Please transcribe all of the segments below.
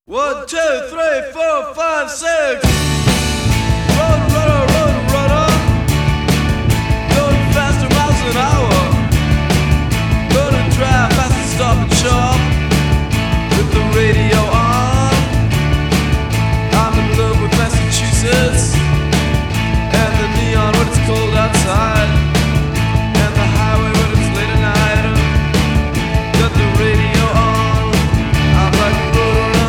1, 2, 3, 4, 5, 6. Rudder. Going faster miles an hour. Gonna drive fast and stop and shop with the radio on. I'm in love with Massachusetts and the neon when it's cold outside, and the highway when it's late at night. Got the radio on. I'm like a roadrunner.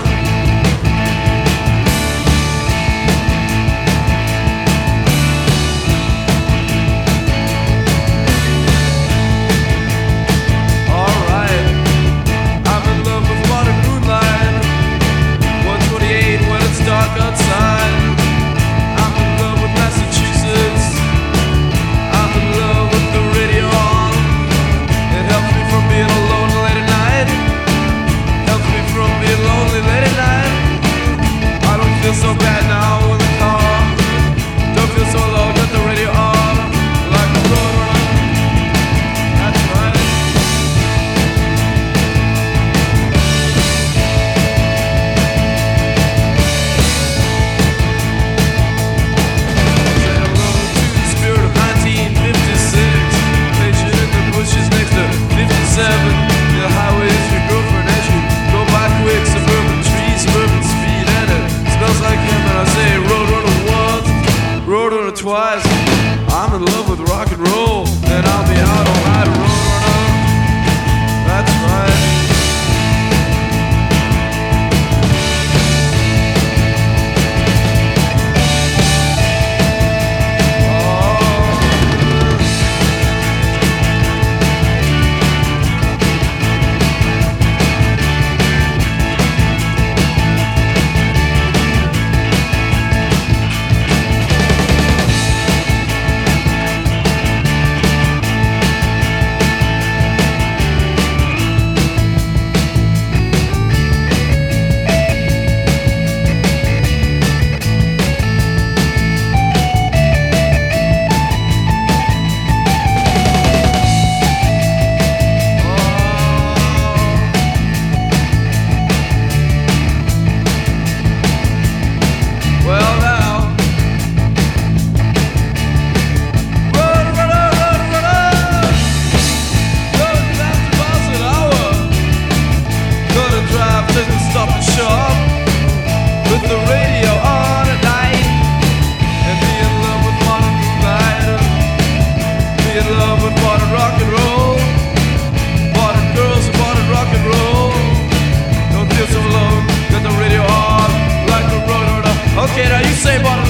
Alright, I'm in love with modern moonlight. 128 when it's dark outside. I'm in love with Massachusetts. I'm in love with the radio on. It helps me from being alone late at night. Helps me from being lonely late at night. I don't feel so bad now in the car. Don't feel so alone, got the radio on. Like a roadrunner. That's right. Say hello to the spirit of 1956. Patient in the bushes next to 57. The highway is your girlfriend as you go by quick. Suburban trees, suburban speed, and it smells like him. And I say roadrunner once, roadrunner twice. I'm in love with rock and roll, and I'll be out all night, roadrunner. That's right. Well now, roadrunner, going fast miles an hour. Gonna drive to the stop and shop with the radio on at night, and be in love with modern moonlight, be in love with modern rock and roll, modern girls and modern rock and roll. Don't feel so alone, got the radio on like a roadrunner. Okay, now you say modern